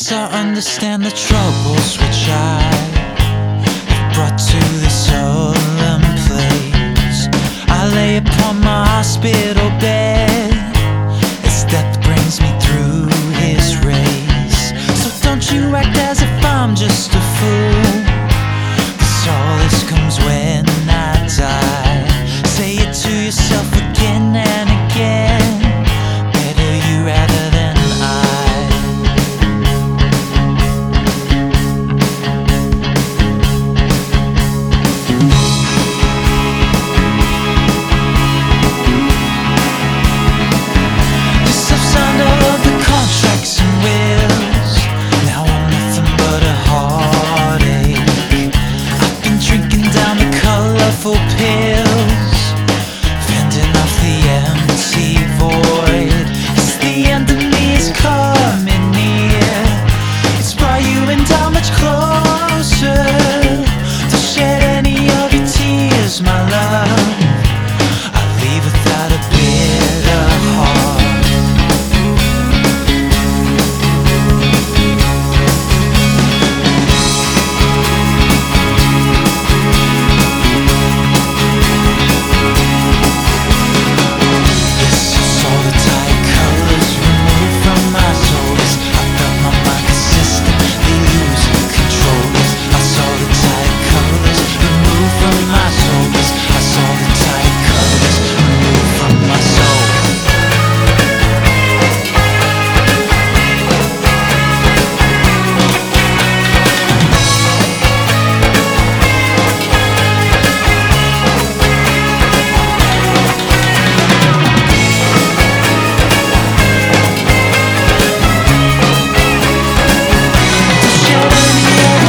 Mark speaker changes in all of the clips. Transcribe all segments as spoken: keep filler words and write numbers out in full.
Speaker 1: Yes, I understand the troubles which I have brought to this solemn place. I lay upon my hospital bed as death brings me through his race. So don't you act as if I'm just a fool, 'cause all this comes when I die. Say it to yourself again and again, better you rather than I. Yes, I've signed all the contracts and wills. Now I'm nothing but a heartache. I've been drinking down the colorful pills, fending off the empty void. Yes, the end of me is coming near. It's brought you and I much closer. Don't shed any of your tears, my love. I leave without a bitter heart.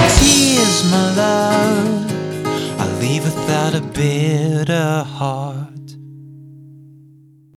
Speaker 1: Without a bitter heart.